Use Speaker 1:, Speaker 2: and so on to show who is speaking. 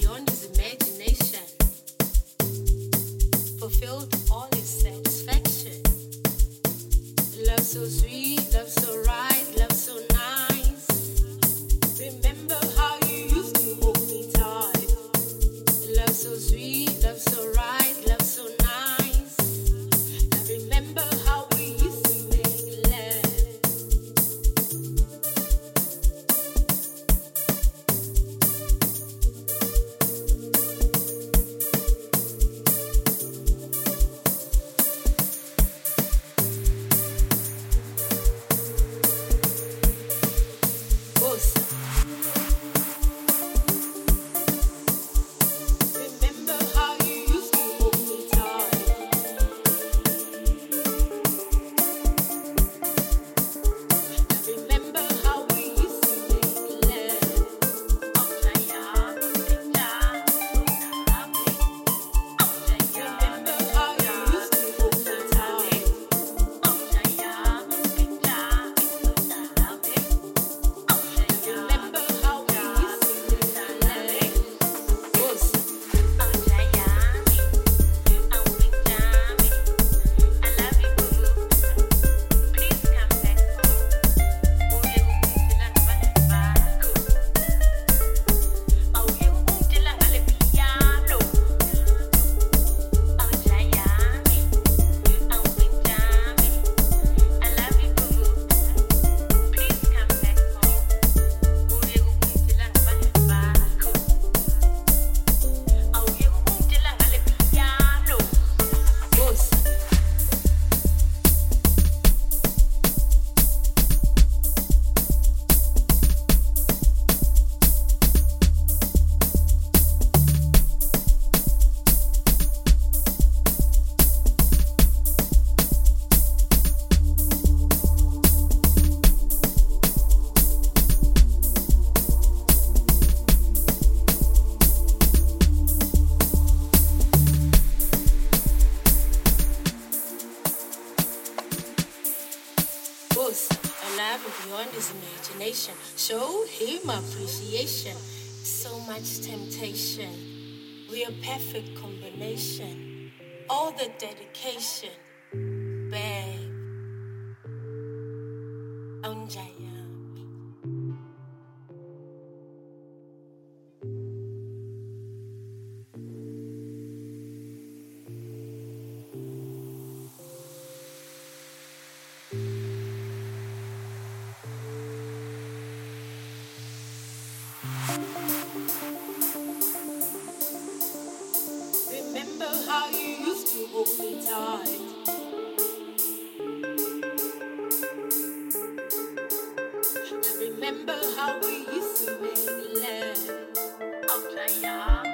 Speaker 1: beyond his imagination, fulfilled all his satisfaction. Love so sweet, love so right, love so nice. Remember how you used to hold me tight. Love so sweet, love so right, love so nice. I remember how we used to make love. Bossa. Remember how you used to hold me tight. I remember how we used to make love. Remember how you used to hold me tight. Remember how we used to make love. Bossa. Bossa. Bossa, alive and beyond his imagination. Show him appreciation. So much temptation. We are perfect combination. All the dedication. Babe. Unjaya. Remember how you used to hold me tight. I remember how we used to make love.